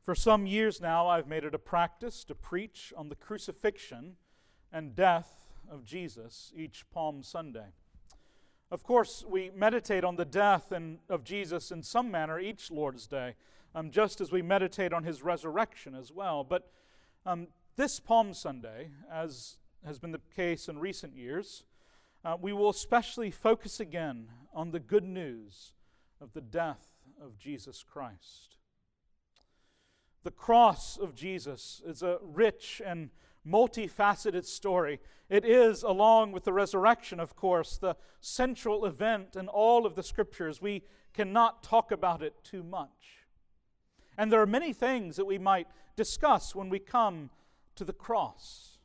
For some years now, I've made it a practice to preach on the crucifixion and death of Jesus each Palm Sunday. Of course, we meditate on the death of Jesus in some manner each Lord's Day, just as we meditate on his resurrection as well. But this Palm Sunday, as has been the case in recent years, we will especially focus again on the good news of the death of Jesus Christ. The cross of Jesus is a rich and multifaceted story. It is, along with the resurrection, of course, the central event in all of the Scriptures. We cannot talk about it too much. And there are many things that we might discuss when we come to the cross.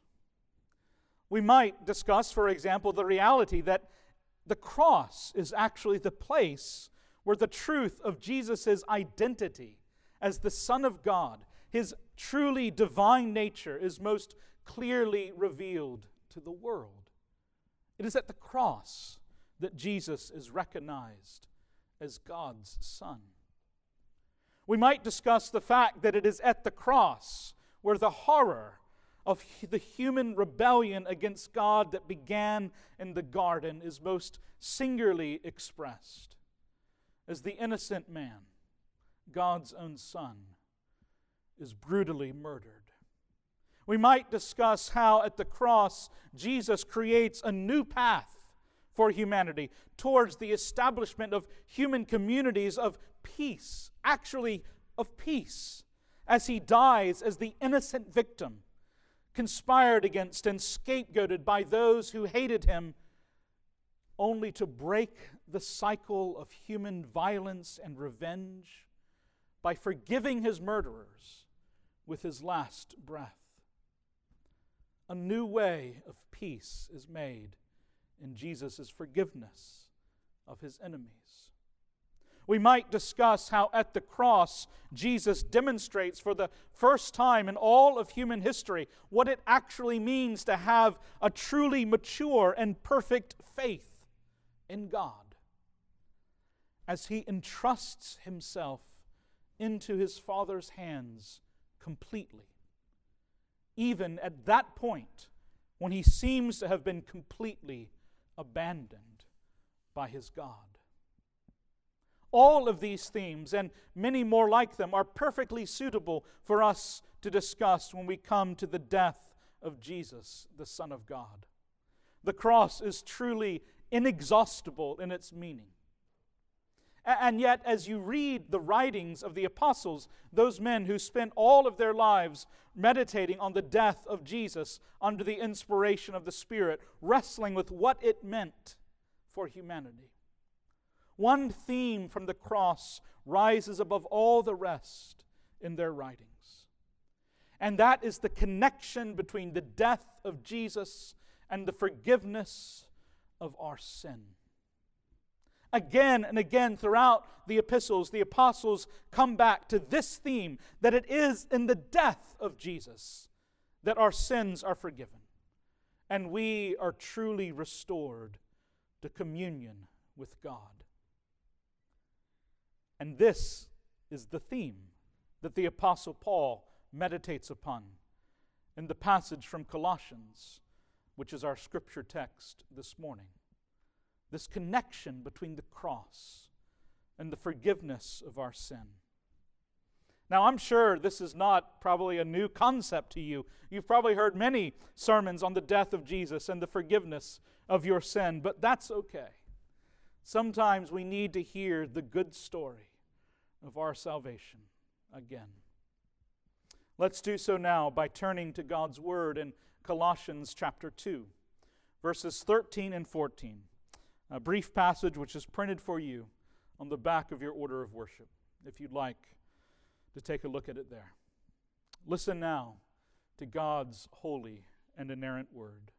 We might discuss, for example, the reality that the cross is actually the place where the truth of Jesus' identity as the Son of God, his truly divine nature, is most clearly revealed to the world. It is at the cross that Jesus is recognized as God's Son. We might discuss the fact that it is at the cross where the horror of the human rebellion against God that began in the garden is most singularly expressed, as the innocent man, God's own Son, is brutally murdered. We might discuss how at the cross Jesus creates a new path for humanity towards the establishment of human communities of peace, actually of peace, as he dies as the innocent victim, conspired against and scapegoated by those who hated him, only to break the cycle of human violence and revenge by forgiving his murderers with his last breath. A new way of peace is made in Jesus' forgiveness of his enemies. We might discuss how at the cross Jesus demonstrates for the first time in all of human history what it actually means to have a truly mature and perfect faith in God, as he entrusts himself into his Father's hands completely, even at that point when he seems to have been completely abandoned by his God. All of these themes, and many more like them, are perfectly suitable for us to discuss when we come to the death of Jesus, the Son of God. The cross is truly inexhaustible in its meaning. And yet, as you read the writings of the apostles, those men who spent all of their lives meditating on the death of Jesus under the inspiration of the Spirit, wrestling with what it meant for humanity, one theme from the cross rises above all the rest in their writings. And that is the connection between the death of Jesus and the forgiveness of our sin. Again and again throughout the epistles, the apostles come back to this theme, that it is in the death of Jesus that our sins are forgiven and we are truly restored to communion with God. And this is the theme that the Apostle Paul meditates upon in the passage from Colossians, which is our scripture text this morning. This connection between the cross and the forgiveness of our sin. Now, I'm sure this is not probably a new concept to you. You've probably heard many sermons on the death of Jesus and the forgiveness of your sin, but that's okay. Sometimes we need to hear the good story of our salvation again. Let's do so now by turning to God's Word in Colossians chapter 2, verses 13 and 14. A brief passage which is printed for you on the back of your order of worship, if you'd like to take a look at it there. Listen now to God's holy and inerrant Word.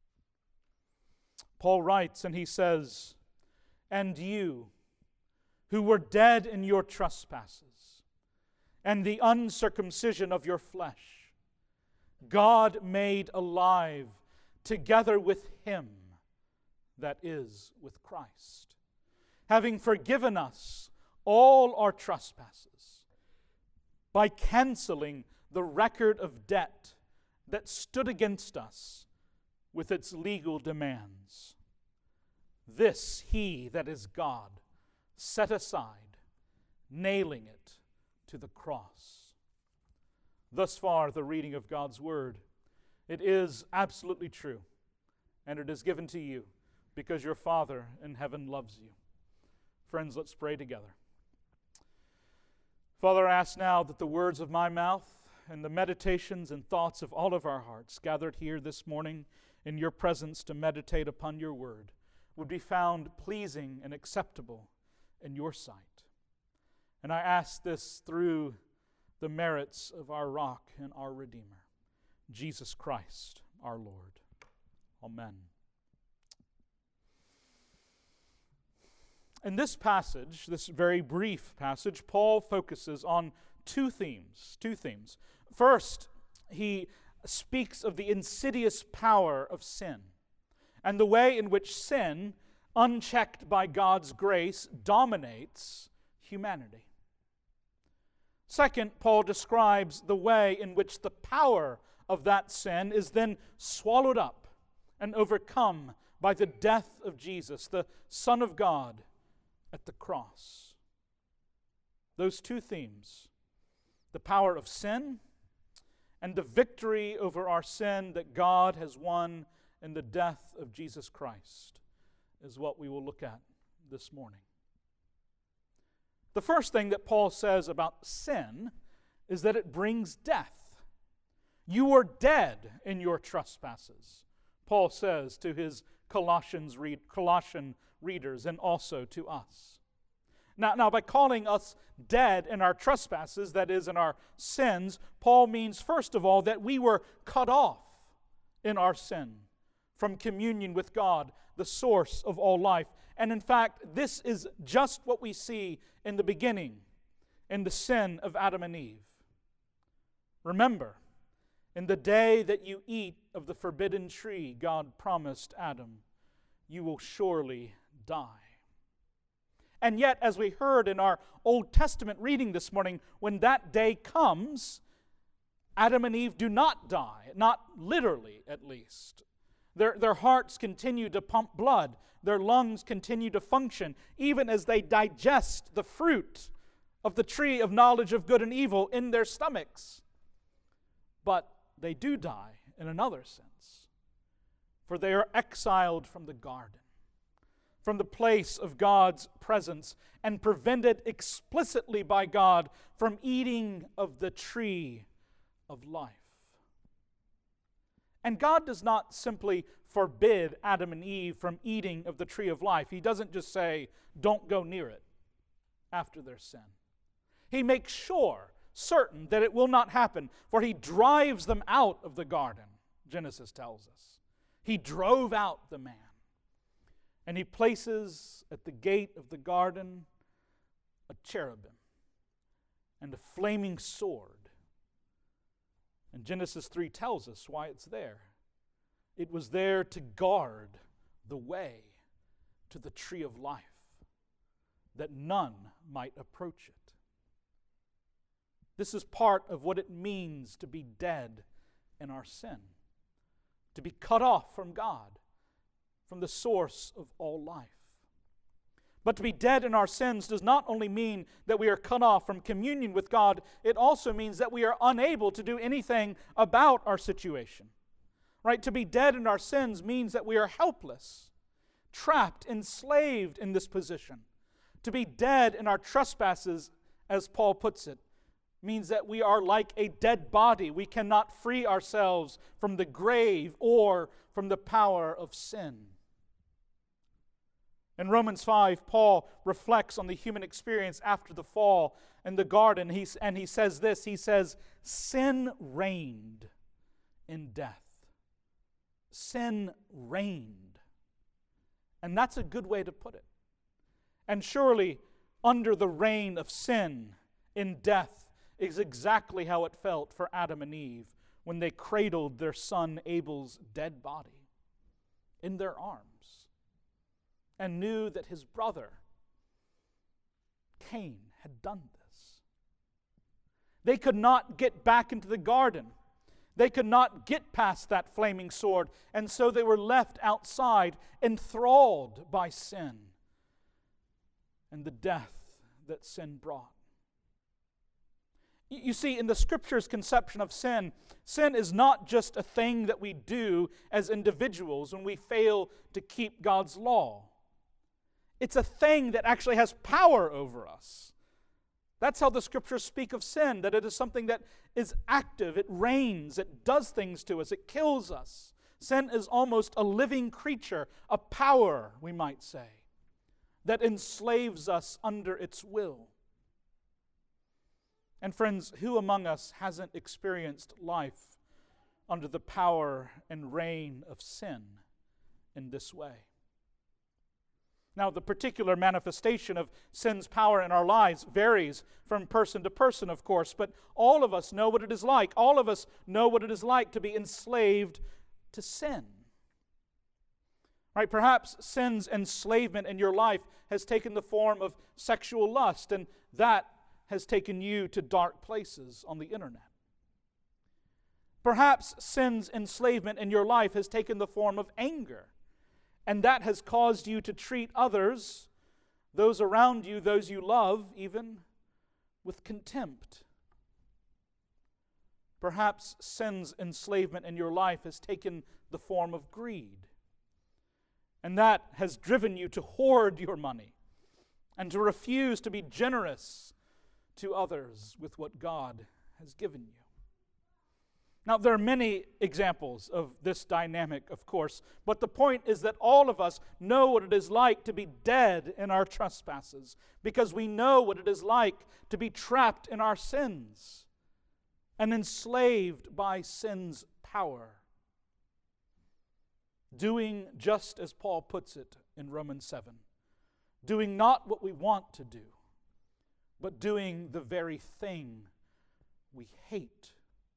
Paul writes and he says, "And you, who were dead in your trespasses and the uncircumcision of your flesh, God made alive together with him, that is, with Christ, having forgiven us all our trespasses, by canceling the record of debt that stood against us with its legal demands. This he that is God set aside, nailing it to the cross. Thus far, the reading of God's Word. It is absolutely true, and it is given to you because your Father in heaven loves you. Friends, let's pray together. Father, I ask now that the words of my mouth and the meditations and thoughts of all of our hearts gathered here this morning in your presence to meditate upon your word would be found pleasing and acceptable in your sight. And I ask this through the merits of our rock and our Redeemer, Jesus Christ, our Lord. Amen. In this passage, this very brief passage, Paul focuses on two themes. First, he speaks of the insidious power of sin and the way in which sin, unchecked by God's grace, dominates humanity. Second, Paul describes the way in which the power of that sin is then swallowed up and overcome by the death of Jesus, the Son of God, at the cross. Those two themes, the power of sin and the victory over our sin that God has won in the death of Jesus Christ, is what we will look at this morning. The first thing that Paul says about sin is that it brings death. You were dead in your trespasses, Paul says to his Colossian readers and also to us. Now, by calling us dead in our trespasses, that is, in our sins, Paul means, first of all, that we were cut off in our sin from communion with God, the source of all life. And in fact, this is just what we see in the beginning, in the sin of Adam and Eve. Remember, in the day that you eat of the forbidden tree, God promised Adam, you will surely die. And yet, as we heard in our Old Testament reading this morning, when that day comes, Adam and Eve do not die, not literally at least. Their hearts continue to pump blood. Their lungs continue to function, even as they digest the fruit of the tree of knowledge of good and evil in their stomachs. But they do die in another sense, for they are exiled from the garden, from the place of God's presence, and prevented explicitly by God from eating of the tree of life. And God does not simply forbid Adam and Eve from eating of the tree of life. He doesn't just say, don't go near it after their sin. He makes certain that it will not happen, for he drives them out of the garden, Genesis tells us. He drove out the man. And he places at the gate of the garden a cherubim and a flaming sword. And Genesis 3 tells us why it's there. It was there to guard the way to the tree of life, that none might approach it. This is part of what it means to be dead in our sin, to be cut off from God, from the source of all life. But to be dead in our sins does not only mean that we are cut off from communion with God, it also means that we are unable to do anything about our situation. Right? To be dead in our sins means that we are helpless, trapped, enslaved in this position. To be dead in our trespasses, as Paul puts it, means that we are like a dead body. We cannot free ourselves from the grave or from the power of sin. In Romans 5, Paul reflects on the human experience after the fall in the garden, and he says this, he says, sin reigned in death. Sin reigned. And that's a good way to put it. And surely, under the reign of sin in death is exactly how it felt for Adam and Eve when they cradled their son Abel's dead body in their arms and knew that his brother Cain had done this. They could not get back into the garden. They could not get past that flaming sword, and so they were left outside, enthralled by sin and the death that sin brought. You see, in the Scripture's conception of sin, sin is not just a thing that we do as individuals when we fail to keep God's law. It's a thing that actually has power over us. That's how the Scriptures speak of sin, that it is something that is active, it reigns, it does things to us, it kills us. Sin is almost a living creature, a power, we might say, that enslaves us under its will. And friends, who among us hasn't experienced life under the power and reign of sin in this way? Now, the particular manifestation of sin's power in our lives varies from person to person, of course, but all of us know what it is like. All of us know what it is like to be enslaved to sin. Right? Perhaps sin's enslavement in your life has taken the form of sexual lust, and that has taken you to dark places on the internet. Perhaps sin's enslavement in your life has taken the form of anger, and that has caused you to treat others, those around you, those you love, even with contempt. Perhaps sin's enslavement in your life has taken the form of greed, and that has driven you to hoard your money and to refuse to be generous to others with what God has given you. Now, there are many examples of this dynamic, of course, but the point is that all of us know what it is like to be dead in our trespasses, because we know what it is like to be trapped in our sins and enslaved by sin's power, doing just as Paul puts it in Romans 7, doing not what we want to do, but doing the very thing we hate.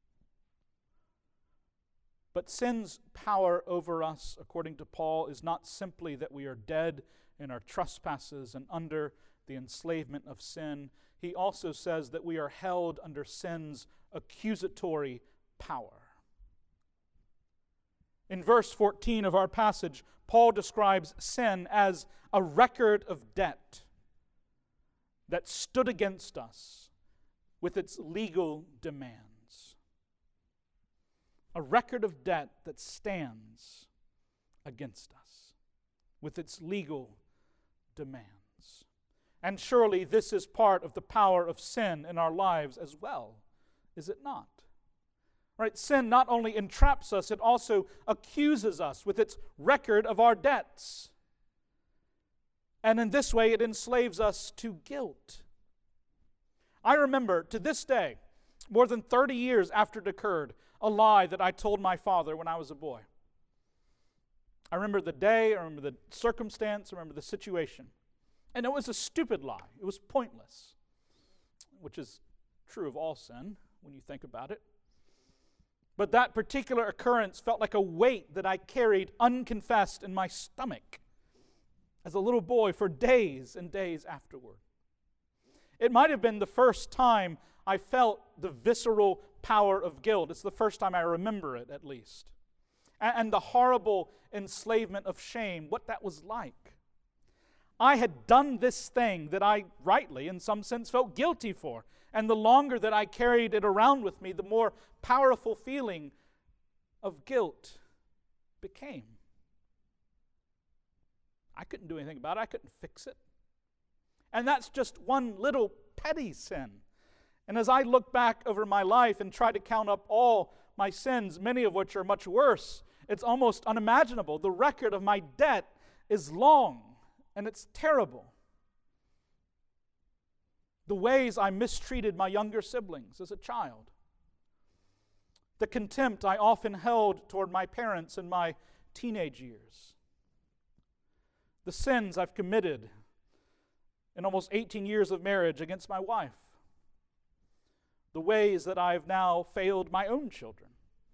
But sin's power over us, according to Paul, is not simply that we are dead in our trespasses and under the enslavement of sin. He also says that we are held under sin's accusatory power. In verse 14 of our passage, Paul describes sin as a record of debt that stood against us with its legal demands. A record of debt that stands against us with its legal demands. And surely this is part of the power of sin in our lives as well, is it not? Right? Sin not only entraps us, it also accuses us with its record of our debts. And in this way, it enslaves us to guilt. I remember to this day, more than 30 years after it occurred, a lie that I told my father when I was a boy. I remember the day, I remember the circumstance, I remember the situation. And it was a stupid lie. It was pointless, which is true of all sin when you think about it. But that particular occurrence felt like a weight that I carried unconfessed in my stomach as a little boy for days and days afterward. It might have been the first time I felt the visceral power of guilt. It's the first time I remember it, at least. And the horrible enslavement of shame, what that was like. I had done this thing that I rightly, in some sense, felt guilty for. And the longer that I carried it around with me, the more powerful feeling of guilt became. I couldn't do anything about it. I couldn't fix it. And that's just one little petty sin. And as I look back over my life and try to count up all my sins, many of which are much worse, it's almost unimaginable. The record of my debt is long, and it's terrible. The ways I mistreated my younger siblings as a child. The contempt I often held toward my parents in my teenage years. The sins I've committed in almost 18 years of marriage against my wife. The ways that I've now failed my own children.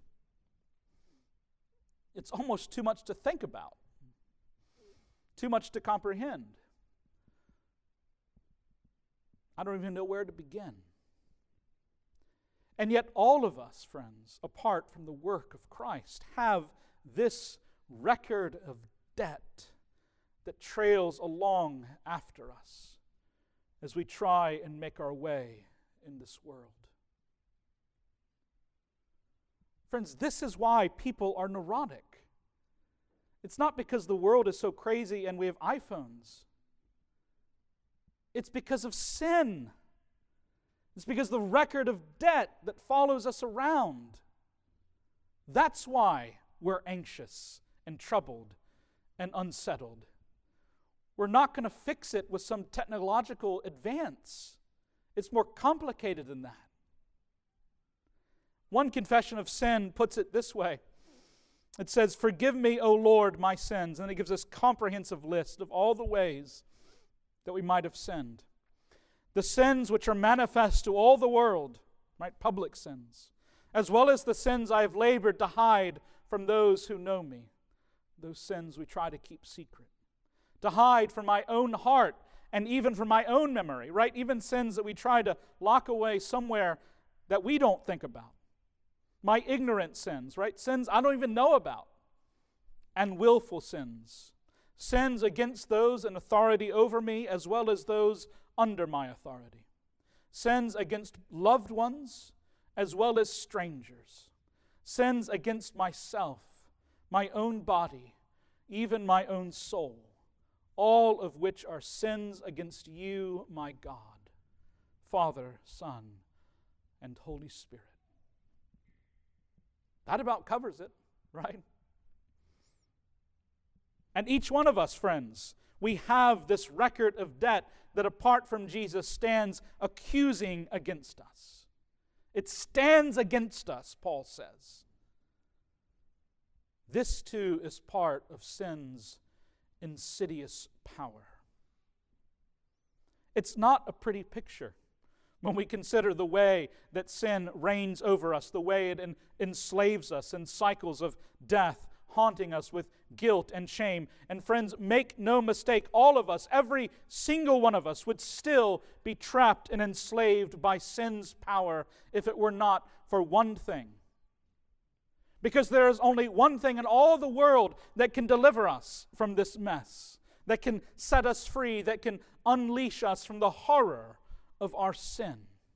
It's almost too much to think about. Too much to comprehend. I don't even know where to begin. And yet all of us, friends, apart from the work of Christ, have this record of debt that trails along after us as we try and make our way in this world. Friends, this is why people are neurotic. It's not because the world is so crazy and we have iPhones. It's because of sin. It's because of the record of debt that follows us around. That's why we're anxious and troubled and unsettled. We're not going to fix it with some technological advance. It's more complicated than that. One confession of sin puts it this way. It says, "Forgive me, O Lord, my sins." And it gives us a comprehensive list of all the ways that we might have sinned. The sins which are manifest to all the world, right? Public sins, as well as the sins I have labored to hide from those who know me. Those sins we try to keep secret. To hide from my own heart and even from my own memory, right? Even sins that we try to lock away somewhere that we don't think about. My ignorant sins, right? Sins I don't even know about. And willful sins. Sins against those in authority over me as well as those under my authority. Sins against loved ones as well as strangers. Sins against myself, my own body, even my own soul. All of which are sins against you, my God, Father, Son, and Holy Spirit. That about covers it, right? And each one of us, friends, we have this record of debt that apart from Jesus stands accusing against us. It stands against us, Paul says. This too is part of sin's insidious power. It's not a pretty picture when we consider the way that sin reigns over us, the way it enslaves us in cycles of death, haunting us with guilt and shame. And friends, make no mistake, all of us, every single one of us, would still be trapped and enslaved by sin's power if it were not for one thing. Because there is only one thing in all the world that can deliver us from this mess, that can set us free, that can unleash us from the horror of our sin.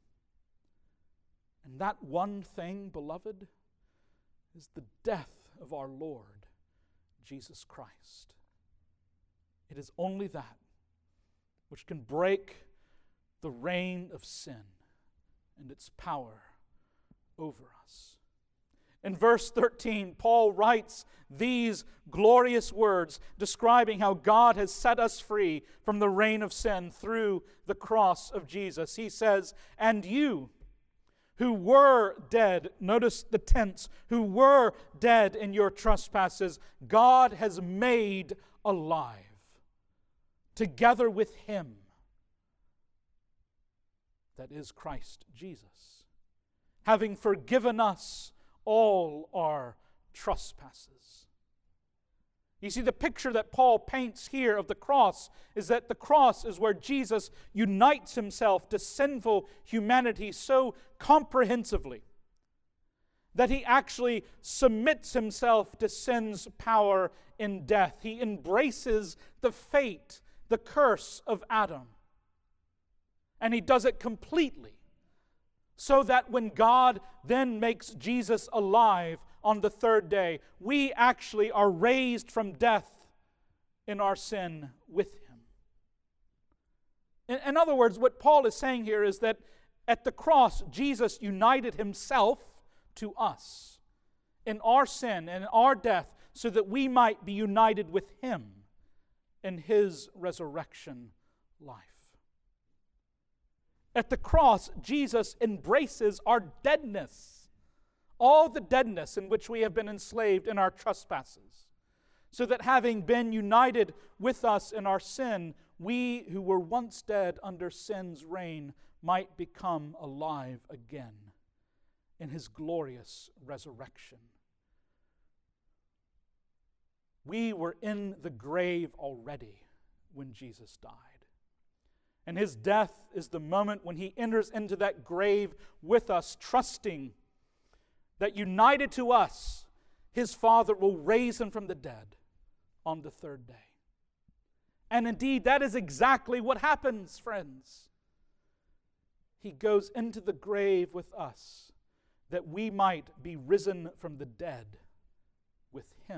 And that one thing, beloved, is the death of our Lord, Jesus Christ. It is only that which can break the reign of sin and its power over us. In verse 13, Paul writes these glorious words describing how God has set us free from the reign of sin through the cross of Jesus. He says, "And you who were dead," notice the tense, "who were dead in your trespasses, God has made alive together with Him." That is Christ Jesus, having forgiven us all our trespasses. You see, the picture that Paul paints here of the cross is that the cross is where Jesus unites himself to sinful humanity so comprehensively that he actually submits himself to sin's power in death. He embraces the fate, the curse of Adam. And he does it completely. So that when God then makes Jesus alive on the third day, we actually are raised from death in our sin with Him. In other words, what Paul is saying here is that at the cross, Jesus united Himself to us in our sin and in our death so that we might be united with Him in His resurrection life. At the cross, Jesus embraces our deadness, all the deadness in which we have been enslaved in our trespasses, so that having been united with us in our sin, we who were once dead under sin's reign might become alive again in His glorious resurrection. We were in the grave already when Jesus died. And his death is the moment when he enters into that grave with us, trusting that united to us, his Father will raise him from the dead on the third day. And indeed, that is exactly what happens, friends. He goes into the grave with us that we might be risen from the dead with him.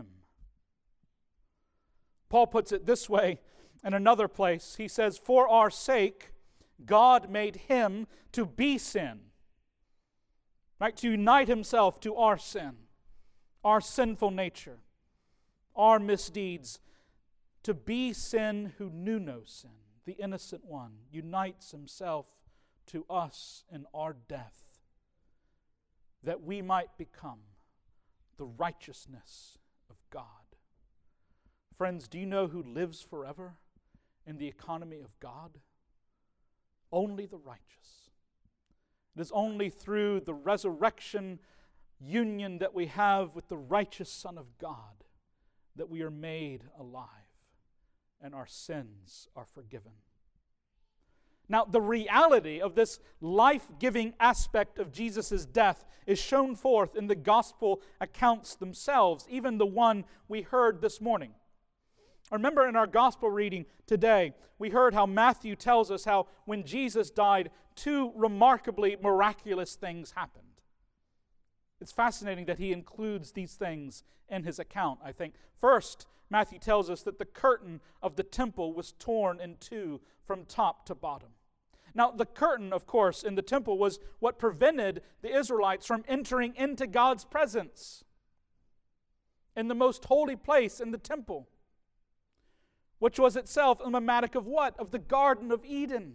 Paul puts it this way in another place. He says, "For our sake, God made him to be sin." Right? To unite himself to our sin, our sinful nature, our misdeeds. To be sin who knew no sin, the innocent one, unites himself to us in our death, that we might become the righteousness of God. Friends, do you know who lives forever in the economy of God? Only the righteous. It is only through the resurrection union that we have with the righteous Son of God that we are made alive and our sins are forgiven. Now, the reality of this life-giving aspect of Jesus' death is shown forth in the gospel accounts themselves, even the one we heard this morning. Remember in our gospel reading today, we heard how Matthew tells us how when Jesus died, two remarkably miraculous things happened. It's fascinating that he includes these things in his account, I think. First, Matthew tells us that the curtain of the temple was torn in two from top to bottom. Now, the curtain, of course, in the temple was what prevented the Israelites from entering into God's presence in the most holy place in the temple, which was itself emblematic of what? Of the Garden of Eden.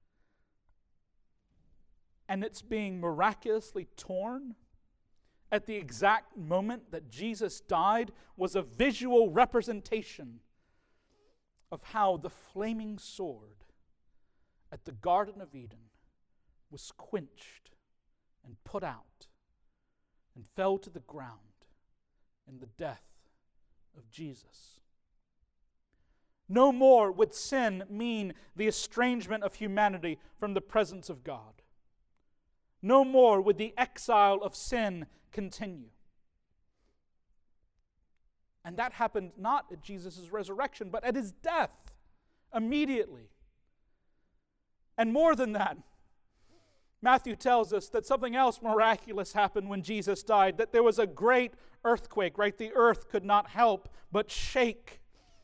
And it's being miraculously torn at the exact moment that Jesus died was a visual representation of how the flaming sword at the Garden of Eden was quenched and put out and fell to the ground in the death of Jesus. No more would sin mean the estrangement of humanity from the presence of God. No more would the exile of sin continue. And that happened not at Jesus' resurrection, but at his death, immediately. And more than that, Matthew tells us that something else miraculous happened when Jesus died, that there was a great earthquake, right? The earth could not help but shake.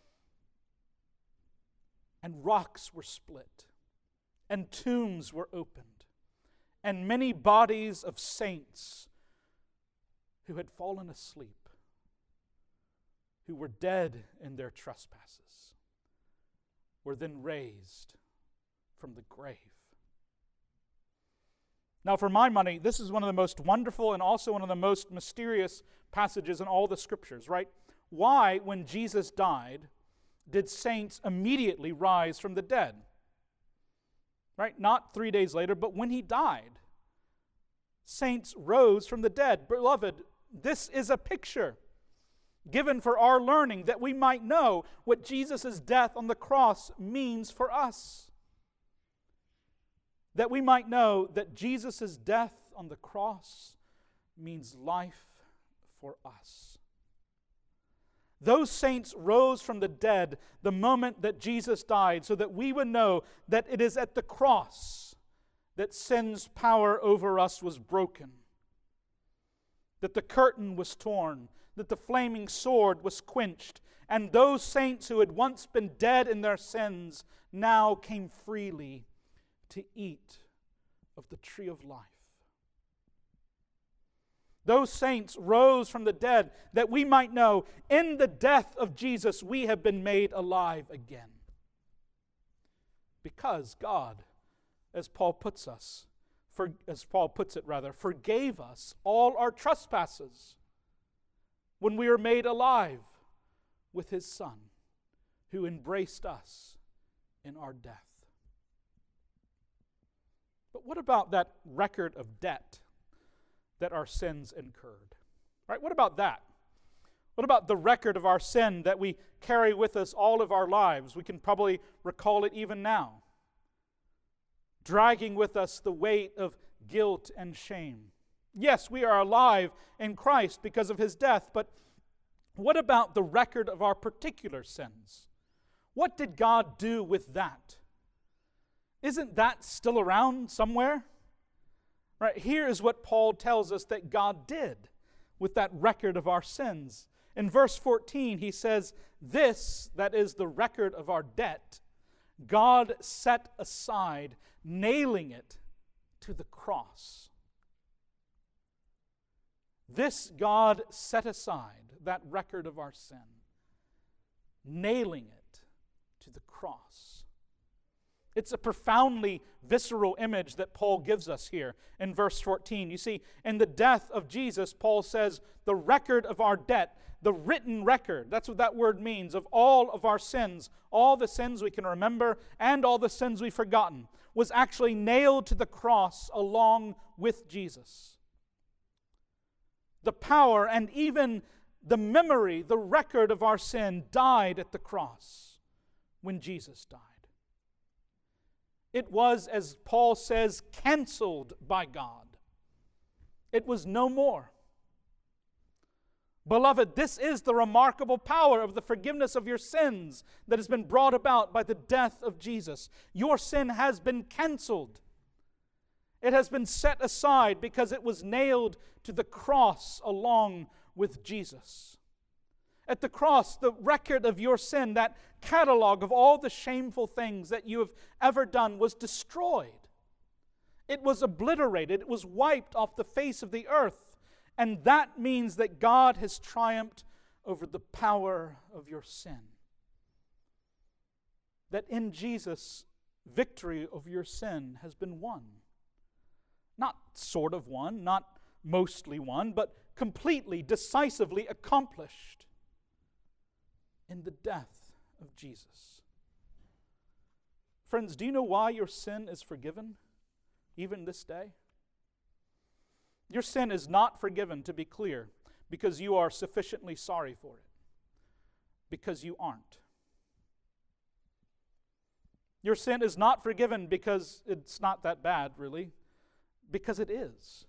And rocks were split, and tombs were opened, and many bodies of saints who had fallen asleep, who were dead in their trespasses, were then raised from the grave. Now, for my money, this is one of the most wonderful and also one of the most mysterious passages in all the Scriptures, right? Why, when Jesus died, did saints immediately rise from the dead? Right? Not 3 days later, but when he died, saints rose from the dead. Beloved, this is a picture given for our learning, that we might know what Jesus' death on the cross means for us. That we might know that Jesus' death on the cross means life for us. Those saints rose from the dead the moment that Jesus died, so that we would know that it is at the cross that sin's power over us was broken, that the curtain was torn, that the flaming sword was quenched, and those saints who had once been dead in their sins now came freely to eat of the tree of life. Those saints rose from the dead that we might know in the death of Jesus we have been made alive again. Because God, as Paul puts it, forgave us all our trespasses when we were made alive with his Son, who embraced us in our death. But what about that record of debt that our sins incurred? Right? What about that? What about the record of our sin that we carry with us all of our lives? We can probably recall it even now. dragging with us the weight of guilt and shame. Yes, we are alive in Christ because of his death, but what about the record of our particular sins? What did God do with that? Isn't that still around somewhere? Right, here is what Paul tells us that God did with that record of our sins. In verse 14, he says, "This, that is the record of our debt, God set aside, nailing it to the cross." This God set aside, that record of our sin, nailing it to the cross. It's a profoundly visceral image that Paul gives us here in verse 14. You see, in the death of Jesus, Paul says, the record of our debt, the written record, that's what that word means, of all of our sins, all the sins we can remember and all the sins we've forgotten, was actually nailed to the cross along with Jesus. The power and even the memory, the record of our sin died at the cross when Jesus died. It was, as Paul says, canceled by God. It was no more. Beloved, this is the remarkable power of the forgiveness of your sins that has been brought about by the death of Jesus. Your sin has been canceled. It has been set aside because it was nailed to the cross along with Jesus. At the cross, the record of your sin, that catalog of all the shameful things that you have ever done, was destroyed. It was obliterated. It was wiped off the face of the earth. And that means that God has triumphed over the power of your sin. That in Jesus, victory over your sin has been won. Not sort of won, not mostly won, but completely, decisively accomplished in the death of Jesus. Friends, do you know why your sin is forgiven, even this day? Your sin is not forgiven, to be clear, because you are sufficiently sorry for it. Because you aren't. Your sin is not forgiven because it's not that bad, really, because it is.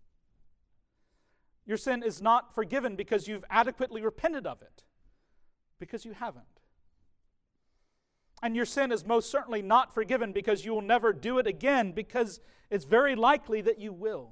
Your sin is not forgiven because you've adequately repented of it, because you haven't. And your sin is most certainly not forgiven because you will never do it again, because it's very likely that you will.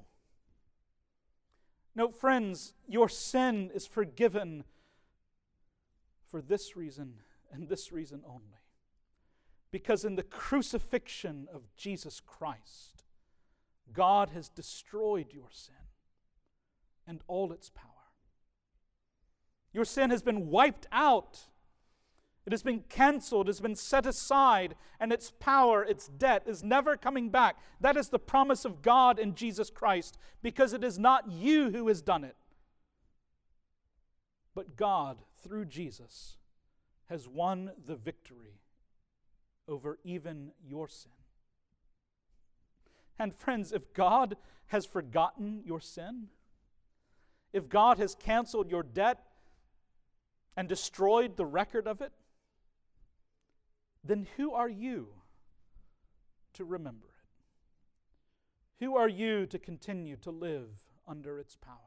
No, friends, your sin is forgiven for this reason and this reason only. Because in the crucifixion of Jesus Christ, God has destroyed your sin and all its power. Your sin has been wiped out. It has been canceled, it has been set aside, and its power, its debt, is never coming back. That is the promise of God in Jesus Christ, because it is not you who has done it, but God, through Jesus, has won the victory over even your sin. And friends, if God has forgotten your sin, if God has canceled your debt and destroyed the record of it, then who are you to remember it? Who are you to continue to live under its power?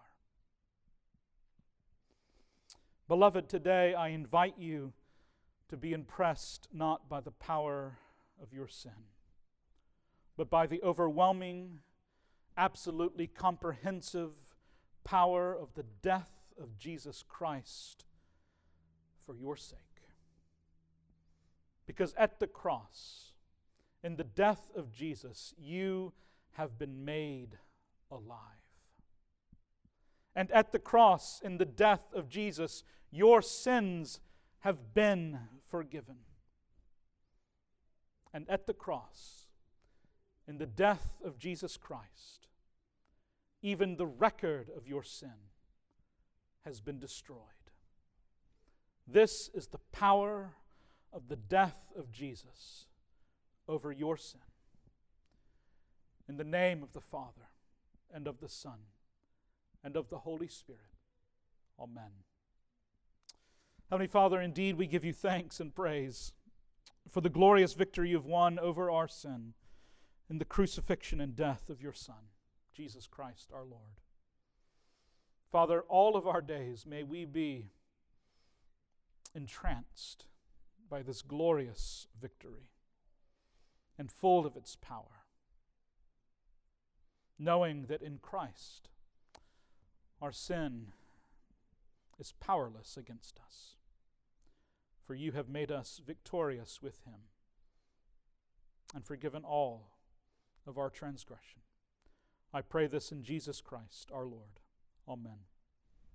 Beloved, today I invite you to be impressed not by the power of your sin, but by the overwhelming, absolutely comprehensive power of the death of Jesus Christ for your sake. Because at the cross, in the death of Jesus, you have been made alive. And at the cross, in the death of Jesus, your sins have been forgiven. And at the cross, in the death of Jesus Christ, even the record of your sin has been destroyed. This is the power of the death of Jesus over your sin. In the name of the Father, and of the Son, and of the Holy Spirit. Amen. Heavenly Father, indeed we give you thanks and praise for the glorious victory you've won over our sin. in the crucifixion and death of your Son, Jesus Christ our Lord. Father, all of our days may we be entranced by this glorious victory and full of its power, knowing that in Christ our sin is powerless against us, for you have made us victorious with him and forgiven all of our transgression. I pray this in Jesus Christ our Lord. Amen.